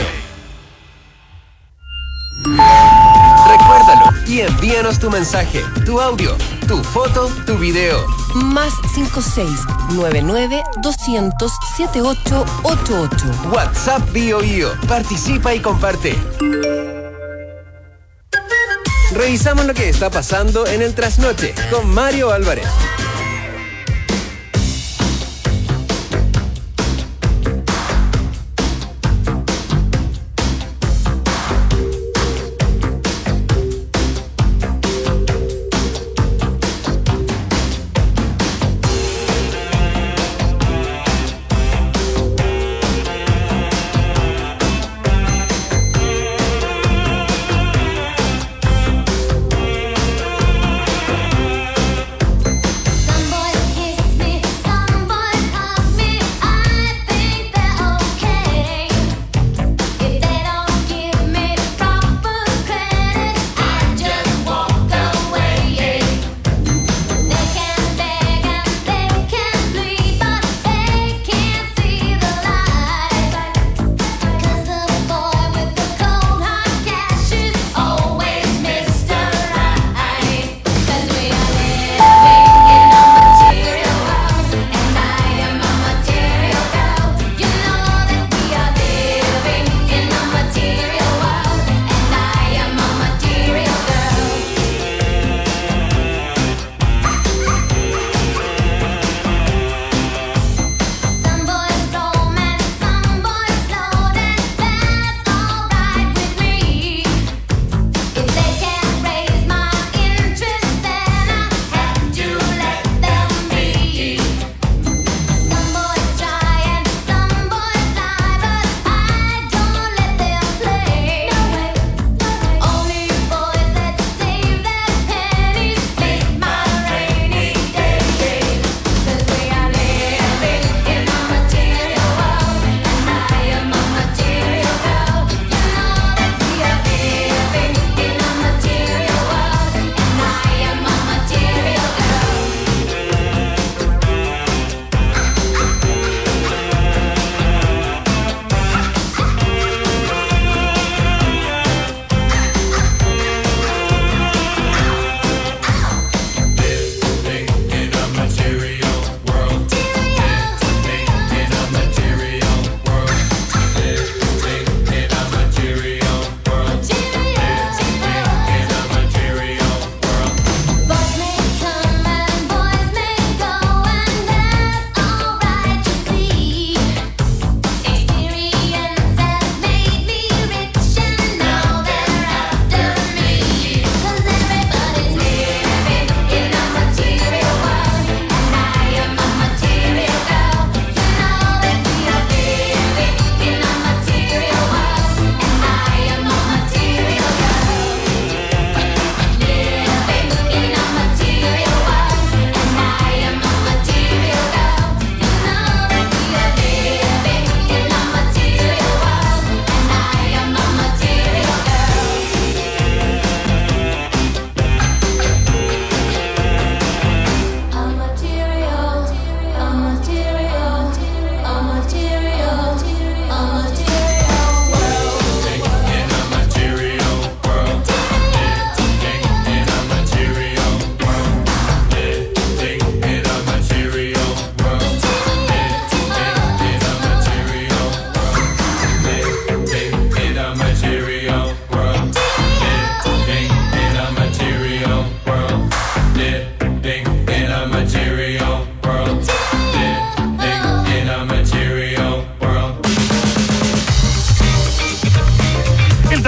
Recuérdalo y envíanos tu mensaje, tu audio, tu foto, tu video. Más 56-99-200-7888. WhatsApp Bio Bio. Participa y comparte. Revisamos lo que está pasando en el trasnoche con Mario Álvarez.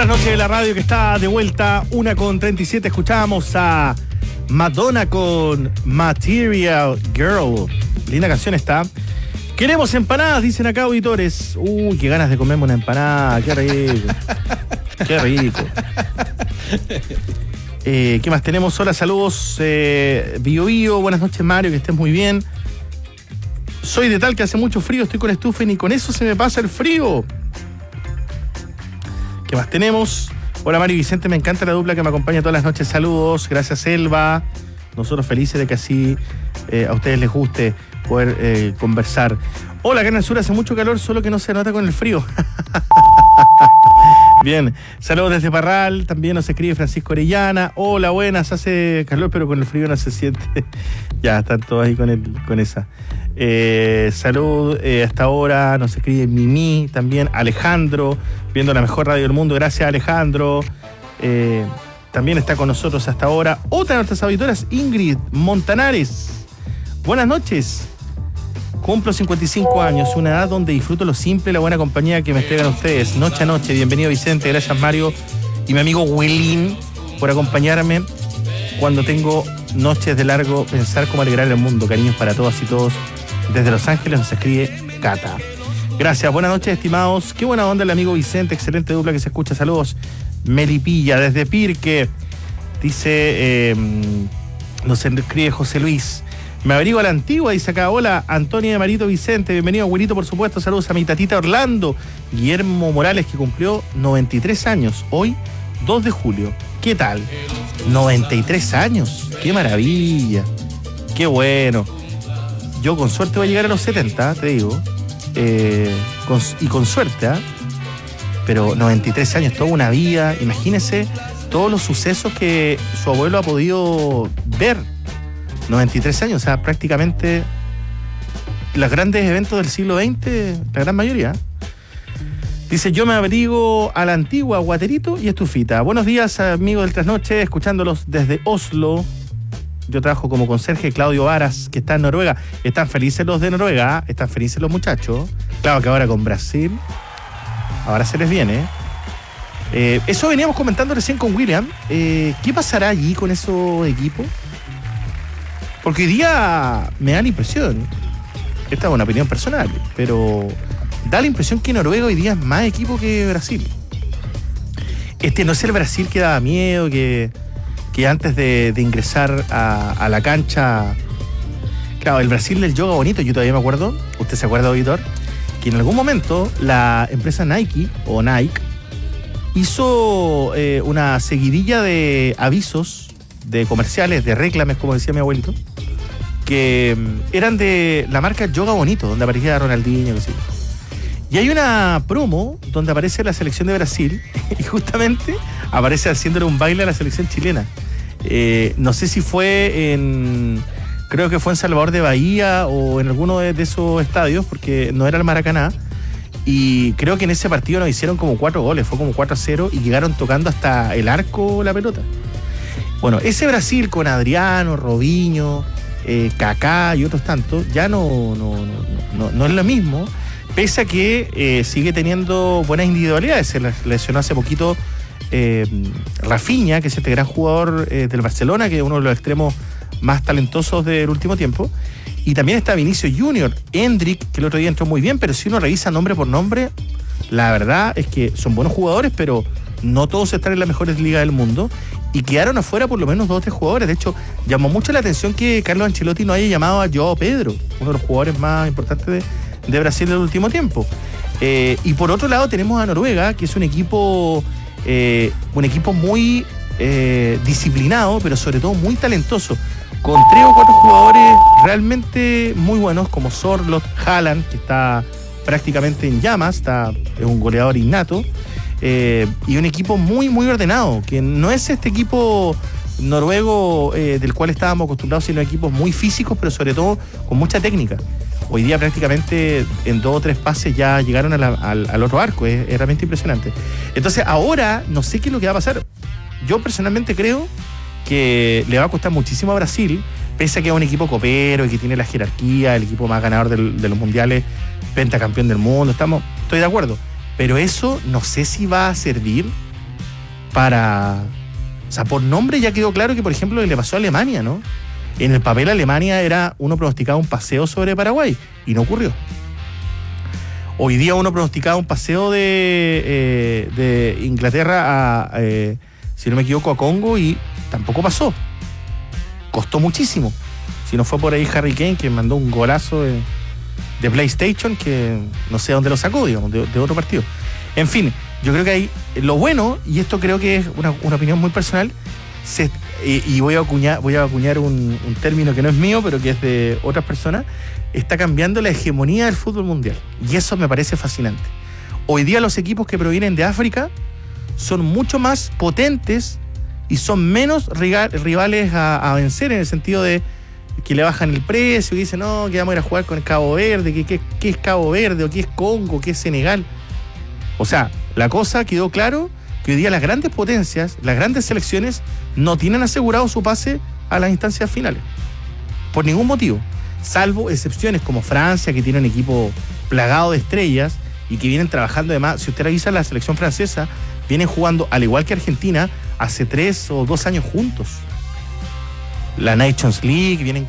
noches de la radio que está de vuelta, 1:37. Escuchábamos a Madonna con Material Girl. Linda canción está. Queremos empanadas, dicen acá auditores. Uy, qué ganas de comerme una empanada. Qué rico. Qué rico. ¿Qué más tenemos? Hola, saludos. Bio Bio, buenas noches Mario, que estés muy bien. Soy de tal que hace mucho frío, estoy con estufa y ni con eso se me pasa el frío. ¿Qué más tenemos? Hola Mario y Vicente, me encanta la dupla que me acompaña todas las noches. Saludos, gracias Elba. Nosotros felices de que así a ustedes les guste poder conversar. Hola, acá en el sur hace mucho calor, solo que no se nota con el frío. Bien, saludos desde Parral, también nos escribe Francisco Orellana. Hola, buenas, hace calor pero con el frío no se siente. Ya, están todos ahí con esa. Salud, hasta ahora nos escribe Mimi, también Alejandro, viendo la mejor radio del mundo, gracias Alejandro. También está con nosotros hasta ahora otra de nuestras auditoras, Ingrid Montanares. Buenas noches. Cumplo 55 años, una edad donde disfruto lo simple y la buena compañía que me entregan ustedes, noche a noche. Bienvenido Vicente, gracias Mario y mi amigo Willín por acompañarme cuando tengo noches de largo, pensar cómo alegrar el mundo. Cariños para todas y todos. Desde Los Ángeles nos escribe Cata. Gracias, buenas noches estimados. Qué buena onda el amigo Vicente, excelente dupla que se escucha. Saludos. Melipilla desde Pirque. Dice, nos escribe José Luis. Me abrigo a la antigua, dice acá. Hola, Antonio de Marito Vicente, bienvenido, abuelito, por supuesto. Saludos a mi tatita Orlando. Guillermo Morales, que cumplió 93 años, hoy, 2 de julio. ¿Qué tal? 93 años, qué maravilla, qué bueno. Yo con suerte voy a llegar a los 70, te digo. Con suerte, ¿eh? Pero 93 años, toda una vida. Imagínese todos los sucesos que su abuelo ha podido ver. 93 años, o sea, prácticamente los grandes eventos del siglo XX, la gran mayoría. Dice, yo me abrigo a la antigua, guaterito y estufita. Buenos días, amigos del Trasnoche, escuchándolos desde Oslo. Yo trabajo como conserje, Claudio Varas, que está en Noruega. Están felices los de Noruega, están felices los muchachos. Claro que ahora con Brasil, ahora se les viene. Eso veníamos comentando recién con William. ¿Qué pasará allí con esos equipos? Porque hoy día me da la impresión, esta es una opinión personal, pero da la impresión que Noruega hoy día es más equipo que Brasil. No es el Brasil que daba miedo, que antes de ingresar a la cancha. Claro, el Brasil del yoga bonito, yo todavía me acuerdo, usted se acuerda, auditor, que en algún momento la empresa Nike hizo una seguidilla de avisos, de comerciales, de reclames, como decía mi abuelito, que eran de la marca Yoga Bonito, donde aparecía Ronaldinho, que sí. Y hay una promo donde aparece la selección de Brasil y justamente aparece haciéndole un baile a la selección chilena. No sé si creo que fue en Salvador de Bahía o en alguno de esos estadios, porque no era el Maracaná. Y creo que en ese partido nos hicieron como 4 goles, fue como 4-0 y llegaron tocando hasta el arco la pelota. Bueno, ese Brasil con Adriano, Robinho, Kaká y otros tantos, ya no es lo mismo, pese a que sigue teniendo buenas individualidades. Se lesionó hace poquito Rafinha, que es este gran jugador del Barcelona, que es uno de los extremos más talentosos del último tiempo. Y también está Vinicius Junior, Endrick, que el otro día entró muy bien, pero si uno revisa nombre por nombre, la verdad es que son buenos jugadores, pero no todos están en las mejores ligas del mundo. Y quedaron afuera por lo menos 2 o 3 jugadores. De hecho, llamó mucho la atención que Carlos Ancelotti no haya llamado a Joao Pedro, uno de los jugadores más importantes de Brasil del último tiempo. Y por otro lado tenemos a Noruega, que es un equipo muy disciplinado, pero sobre todo muy talentoso, con 3 o 4 jugadores realmente muy buenos, como Sorloth, Haaland, que está prácticamente en llamas, es un goleador innato. Y un equipo muy, muy ordenado, que no es este equipo noruego del cual estábamos acostumbrados, sino equipos muy físicos, pero sobre todo con mucha técnica. Hoy día prácticamente en 2 o 3 pases ya llegaron al otro arco, es realmente impresionante. Entonces ahora no sé qué es lo que va a pasar. Yo personalmente creo que le va a costar muchísimo a Brasil, pese a que es un equipo copero y que tiene la jerarquía, el equipo más ganador de los mundiales, pentacampeón del mundo, estoy de acuerdo. Pero eso no sé si va a servir O sea, por nombre ya quedó claro que, por ejemplo, le pasó a Alemania, ¿no? En el papel Alemania uno pronosticaba un paseo sobre Paraguay y no ocurrió. Hoy día uno pronosticaba un paseo de Inglaterra a, si no me equivoco, a Congo y tampoco pasó. Costó muchísimo. Si no fue por ahí Harry Kane, que mandó un golazo de PlayStation, que no sé dónde lo sacó, digamos, de otro partido. En fin, yo creo que hay lo bueno, y esto creo que es una opinión muy personal, y voy a acuñar un término que no es mío, pero que es de otras personas, está cambiando la hegemonía del fútbol mundial. Y eso me parece fascinante. Hoy día los equipos que provienen de África son mucho más potentes y son menos rivales a vencer, en el sentido de que le bajan el precio y dicen, no, que vamos a ir a jugar con el Cabo Verde, ¿qué es Cabo Verde? ¿O qué es Congo? ¿Qué es Senegal? O sea, la cosa quedó claro que hoy día las grandes potencias, las grandes selecciones, no tienen asegurado su pase a las instancias finales. Por ningún motivo. Salvo excepciones como Francia, que tiene un equipo plagado de estrellas y que vienen trabajando. Además, si usted revisa la selección francesa, vienen jugando, al igual que Argentina, hace 3 o 2 años juntos. La Nations League, vienen,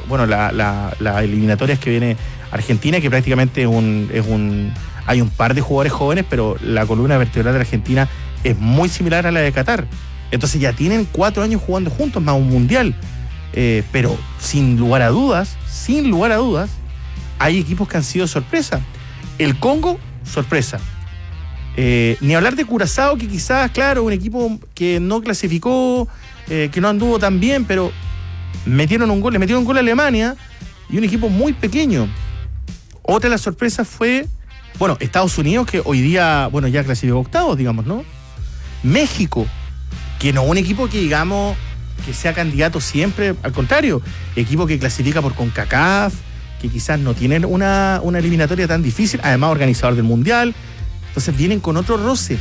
la eliminatoria es que viene Argentina, que prácticamente hay un par de jugadores jóvenes, pero la columna vertebral de Argentina es muy similar a la de Qatar. Entonces ya tienen 4 años jugando juntos, más un mundial. Pero sin lugar a dudas, hay equipos que han sido sorpresa. El Congo, sorpresa. Ni hablar de Curazao, que quizás, claro, un equipo que no clasificó, que no anduvo tan bien, pero le metieron un gol a Alemania, y un equipo muy pequeño. Otra de las sorpresas fue, Estados Unidos, que hoy día, ya clasificó octavos, digamos, ¿no? México, que no un equipo que, digamos, que sea candidato siempre, al contrario, equipo que clasifica por CONCACAF, que quizás no tienen una eliminatoria tan difícil, además organizador del Mundial. Entonces vienen con otro roce.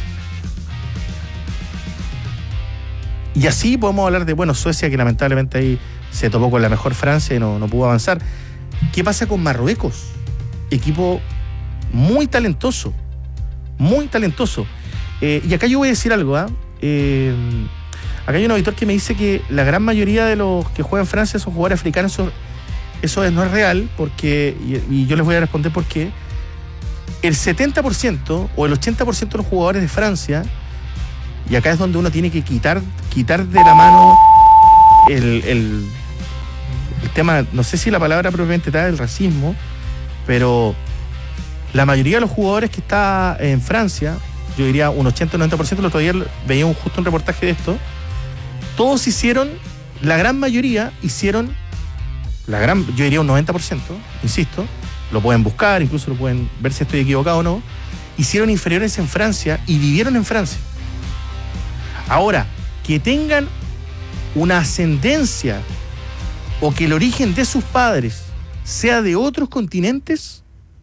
Y así podemos hablar de, Suecia, que lamentablemente ahí se topó con la mejor Francia y no pudo avanzar. ¿Qué pasa con Marruecos? Equipo muy talentoso, muy talentoso. Y acá yo voy a decir algo, Acá hay un auditor que me dice que la gran mayoría de los que juegan en Francia son jugadores africanos. Eso no es real, porque, y yo les voy a responder por qué. El 70% o el 80% de los jugadores de Francia, y acá es donde uno tiene que quitar de la mano el tema, no sé si la palabra propiamente tal, el racismo, pero la mayoría de los jugadores que está en Francia, yo diría un 80-90%, el otro día veía justo un reportaje de esto, todos hicieron, la gran mayoría hicieron, yo diría un 90%, insisto, lo pueden buscar, incluso lo pueden ver si estoy equivocado o no, hicieron inferiores en Francia y vivieron en Francia. Ahora, que tengan una ascendencia o que el origen de sus padres sea de otros continentes,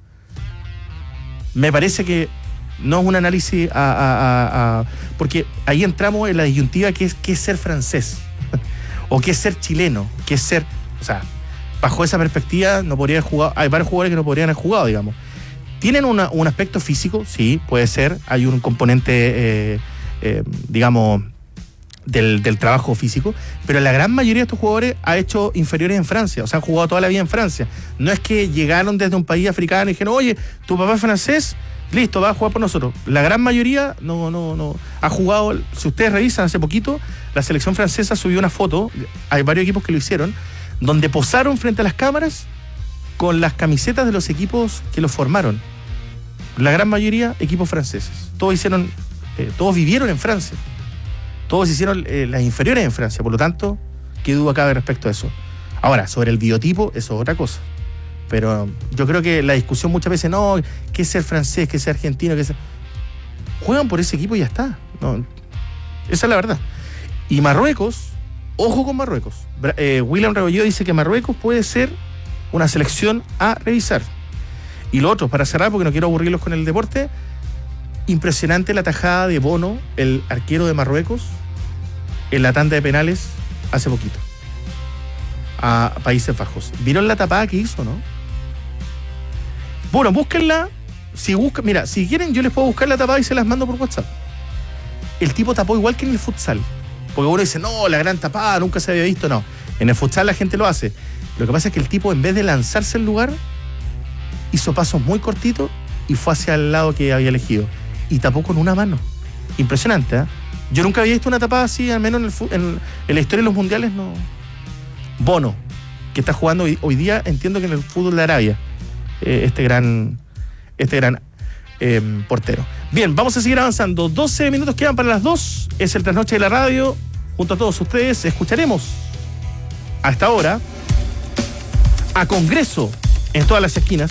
me parece que no es un análisis porque ahí entramos en la disyuntiva que es ser francés o que es ser chileno, que es ser, o sea, bajo esa perspectiva no podría haber jugado, hay varios jugadores que no podrían haber jugado, digamos. ¿Tienen un aspecto físico? Sí, puede ser, hay un componente digamos del trabajo físico, pero la gran mayoría de estos jugadores ha hecho inferiores en Francia, o sea, han jugado toda la vida en Francia. No es que llegaron desde un país africano y dijeron, oye, tu papá es francés, listo, va a jugar por nosotros. La gran mayoría no ha jugado. Si ustedes revisan, hace poquito la selección francesa subió una foto, hay varios equipos que lo hicieron, donde posaron frente a las cámaras con las camisetas de los equipos que los formaron. La gran mayoría equipos franceses. Todos vivieron en Francia. Todos hicieron las inferiores en Francia. Por lo tanto, ¿qué duda cabe respecto a eso? Ahora, sobre el biotipo, eso es otra cosa. Pero yo creo que la discusión muchas veces, no, ¿qué es ser francés? ¿Qué es ser argentino? Juegan por ese equipo y ya está. No, esa es la verdad. Y Marruecos, ojo con Marruecos. William Rebolledo dice que Marruecos puede ser una selección a revisar. Y lo otro, para cerrar, porque no quiero aburrirlos con el deporte, impresionante la tajada de Bono, el arquero de Marruecos, en la tanda de penales hace poquito, a Países Bajos. ¿Vieron la tapada que hizo, no? Bueno, búsquenla. Si quieren, yo les puedo buscar la tapada y se las mando por WhatsApp. el tipo tapó igual que en el futsal. Porque uno dice, no, la gran tapada, nunca se había visto, no. En el futsal la gente lo hace. Lo que pasa es que el tipo, en vez de lanzarse al lugar, hizo pasos muy cortitos y fue hacia el lado que había elegido. Y tapó con una mano. Impresionante, ¿eh? Yo nunca había visto una tapada así, al menos en la historia de los mundiales, no. Bono, que está jugando hoy día, entiendo que en el fútbol de Arabia, este gran portero. Bien, vamos a seguir avanzando. 12 minutos quedan para las 2. Es el Trasnoche de la Radio. Junto a todos ustedes escucharemos a esta hora a Congreso en todas las esquinas.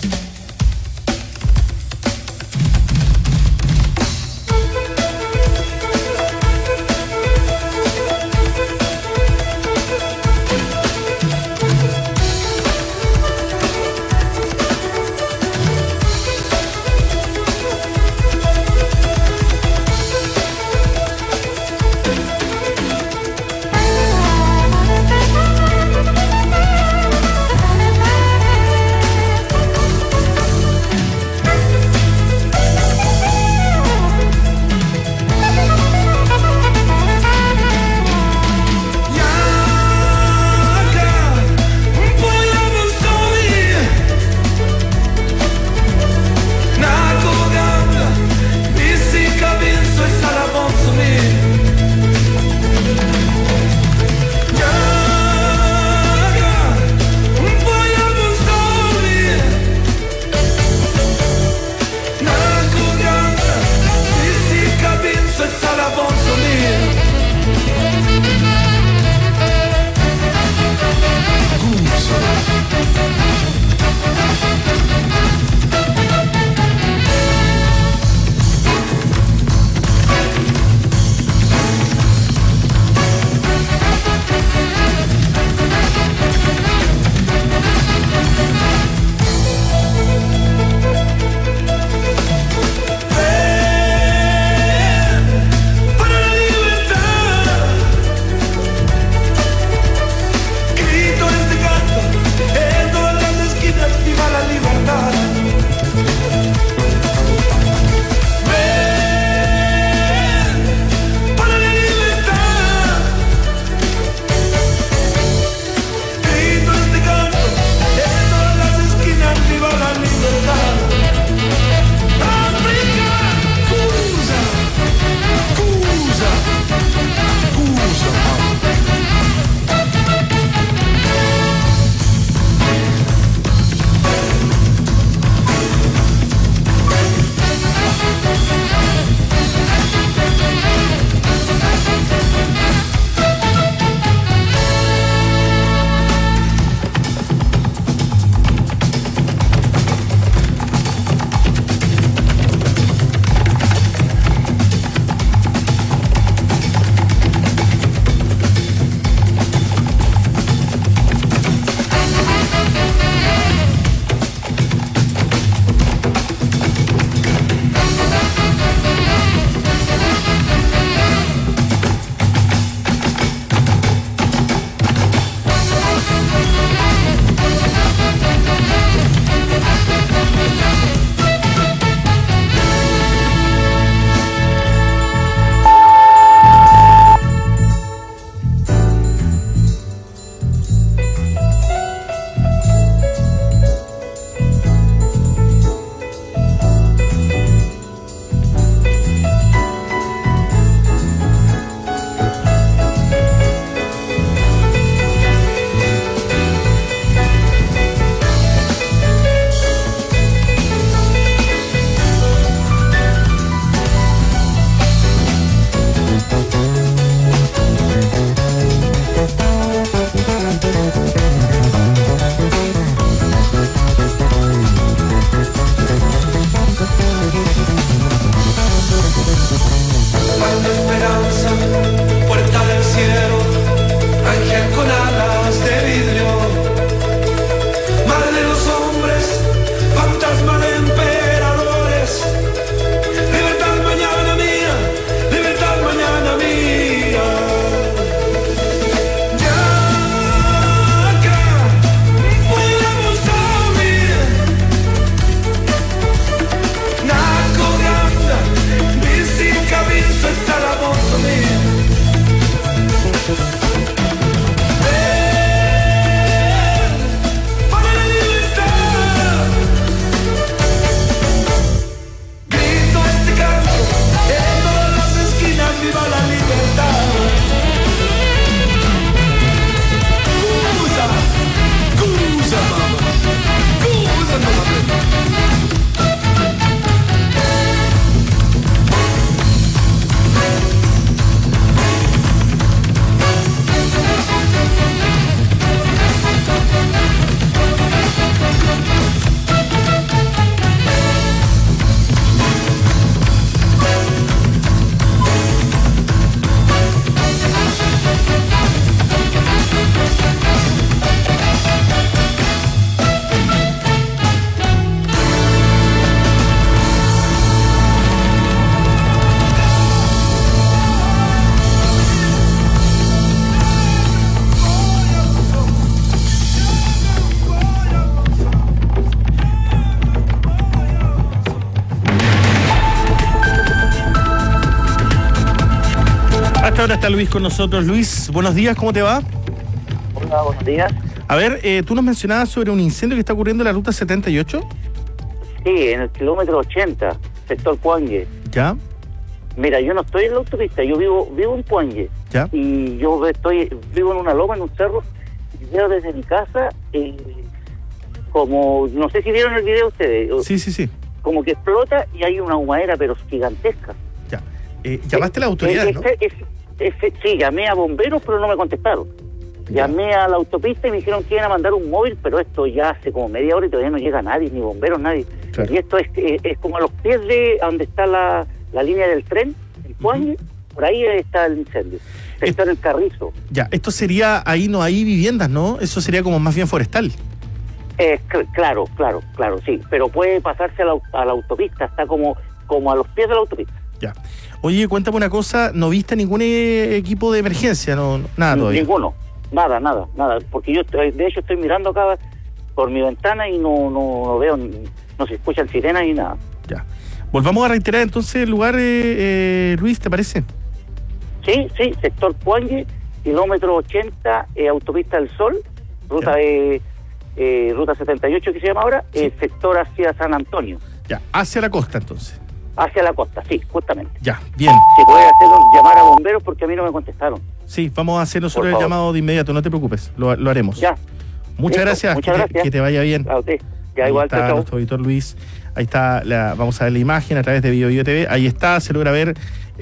Hasta ahora está Luis con nosotros. Luis, buenos días, ¿cómo te va? Hola, buenos días. A ver, tú nos mencionabas sobre un incendio que está ocurriendo en la ruta 78. Sí, en el kilómetro 80, sector Puangue. ¿Ya? Mira, yo no estoy en la autopista, yo vivo en Puangue. ¿Ya? Y yo vivo en una loma, en un cerro, y veo desde mi casa, como, no sé si vieron el video ustedes. Sí. Como que explota y hay una humadera, pero gigantesca. Ya. ¿Llamaste a la autoridad, no? Sí, llamé a bomberos, pero no me contestaron. Llamé a la autopista y me dijeron que iban a mandar un móvil, pero esto ya hace como media hora y todavía no llega nadie, ni bomberos, nadie. Claro. Y esto es como a los pies de donde está la línea del tren, el Puangue, por ahí está el incendio. Sector El Carrizo. Ya, esto sería, ahí no hay viviendas, ¿no? Eso sería como más bien forestal. Claro, sí. Pero puede pasarse a la autopista, está como a los pies de la autopista. Ya. Oye, cuéntame una cosa, ¿no viste ningún equipo de emergencia? No, nada todavía. Ninguno. Nada, porque yo de hecho estoy mirando acá por mi ventana y no veo, no se escuchan sirenas ni nada. Ya. Volvamos a reiterar entonces el lugar, Luis, ¿te parece? Sí, sector Puangue, kilómetro 80, autopista del Sol, ruta ruta 78 que se llama ahora, sí. Sector hacia San Antonio. Ya, hacia la costa entonces. Hacia la costa, sí, justamente. Ya, bien. Si puede llamar a bomberos porque a mí no me contestaron. Sí, vamos a hacer nosotros el llamado de inmediato, no te preocupes, lo haremos. Ya. Muchas gracias. Que te vaya bien. A usted. Ya, ahí igual, está nuestro auditor Luis. Ahí está, vamos a ver la imagen a través de BioBio TV. Ahí está, se logra ver.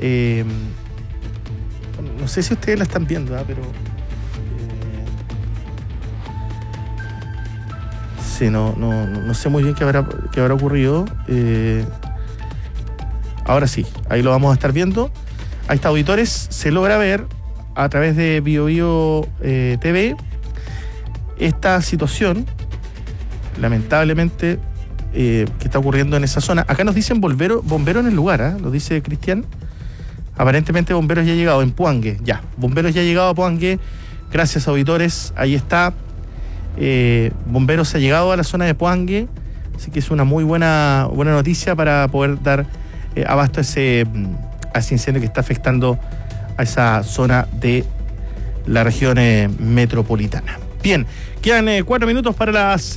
No sé si ustedes la están viendo, pero... sí, no sé muy bien qué habrá ocurrido. Ahora sí, ahí lo vamos a estar viendo. Ahí está, auditores, se logra ver a través de BioBio TV esta situación, lamentablemente, que está ocurriendo en esa zona. Acá nos dicen bombero en el lugar, nos dice Cristian. Aparentemente bomberos ya han llegado en Puangue. Ya, bomberos ya han llegado a Puangue. Gracias, auditores. Ahí está. Bomberos ha llegado a la zona de Puangue. Así que es una muy buena noticia para poder dar abasto a ese incendio que está afectando a esa zona de la región metropolitana. Bien, quedan 4 minutos para las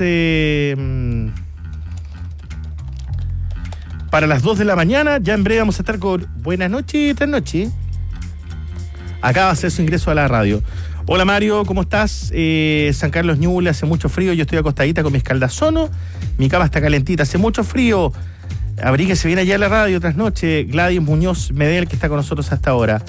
2 de la mañana. Ya en breve vamos a estar con Buenas noches, Trasnoche. Acá va a hacer su ingreso a la radio. Hola Mario, ¿cómo estás? San Carlos Ñuble, hace mucho frío, yo estoy acostadita con mi escaldazono, mi cama está calentita, hace mucho frío. Abríguese bien allá a la radio, Trasnoche. Gladys Muñoz Medel, que está con nosotros hasta ahora.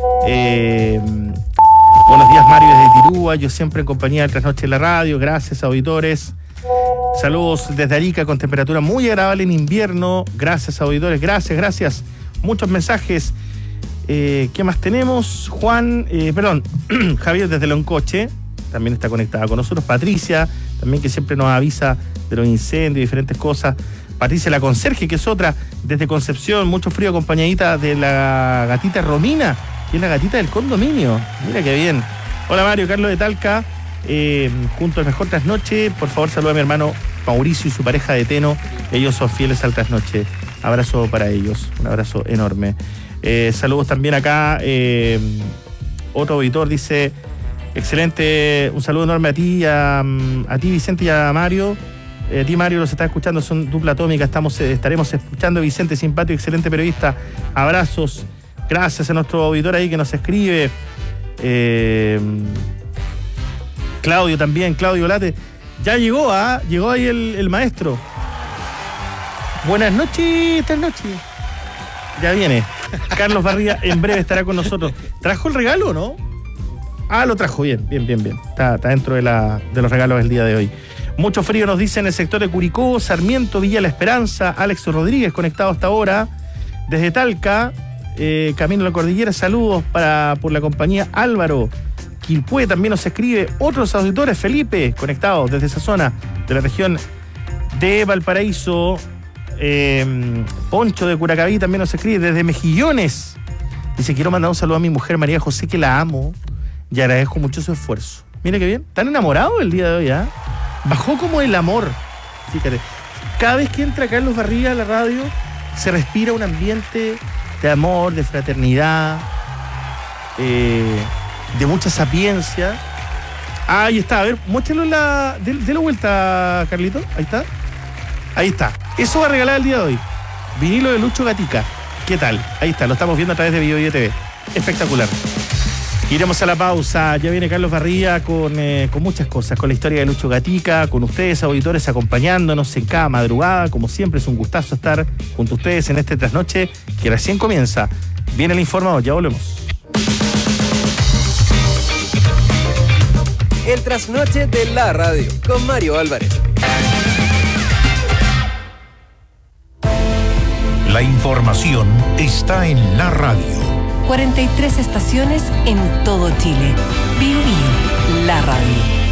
Buenos días, Mario, desde Tirúa, yo siempre en compañía de Trasnoche en la radio, gracias, auditores. Saludos desde Arica con temperatura muy agradable en invierno, gracias, auditores, gracias. Muchos mensajes. ¿Qué más tenemos? Javier desde Loncoche, también está conectada con nosotros. Patricia, también que siempre nos avisa de los incendios y diferentes cosas. Patricia la conserje, que es otra, desde Concepción, mucho frío, acompañadita de la gatita Romina, que es la gatita del condominio. Mira qué bien. Hola Mario, Carlos de Talca, junto al mejor Trasnoche. Por favor, saluda a mi hermano Mauricio y su pareja de Teno. Ellos son fieles al Trasnoche. Abrazo para ellos, un abrazo enorme. Saludos también acá. Otro auditor dice: excelente, un saludo enorme a ti, a ti Vicente y a Mario. A ti Mario los está escuchando, son dupla atómica, estaremos escuchando. Vicente, simpático, excelente periodista, abrazos. Gracias a nuestro auditor ahí que nos escribe. Claudio también, Claudio Late. Ya llegó ahí el maestro. Buenas noches, Trasnoche. Ya viene. Carlos Barría en breve estará con nosotros. ¿Trajo el regalo o no? Lo trajo, bien. Está dentro de los regalos del día de hoy. Mucho frío nos dice en el sector de Curicó, Sarmiento, Villa La Esperanza. Alex Rodríguez conectado hasta ahora. Desde Talca, camino a la cordillera, saludos por la compañía. Álvaro Quilpué también nos escribe. Otros auditores, Felipe, conectados desde esa zona de la región de Valparaíso. Poncho de Curacaví también nos escribe desde Mejillones. Dice: quiero mandar un saludo a mi mujer María José, que la amo y agradezco mucho su esfuerzo. Mira qué bien, tan enamorado el día de hoy, ¿ah? Bajó como el amor. Fíjate, cada vez que entra Carlos Barría a la radio se respira un ambiente de amor, de fraternidad. de mucha sapiencia. Ahí está, a ver, muéstralo delo vuelta, Carlito. Ahí está. Eso va a regalar el día de hoy. Vinilo de Lucho Gatica. ¿Qué tal? Ahí está, lo estamos viendo a través de Video TV. Espectacular. Iremos a la pausa. Ya viene Carlos Barría con muchas cosas, con la historia de Lucho Gatica, con ustedes, auditores, acompañándonos en cada madrugada. Como siempre, es un gustazo estar junto a ustedes en este trasnoche que recién comienza. Viene el informador, ya volvemos. El trasnoche de la radio, con Mario Álvarez. La información está en la radio. 43 estaciones en todo Chile. Bio Bio, la radio.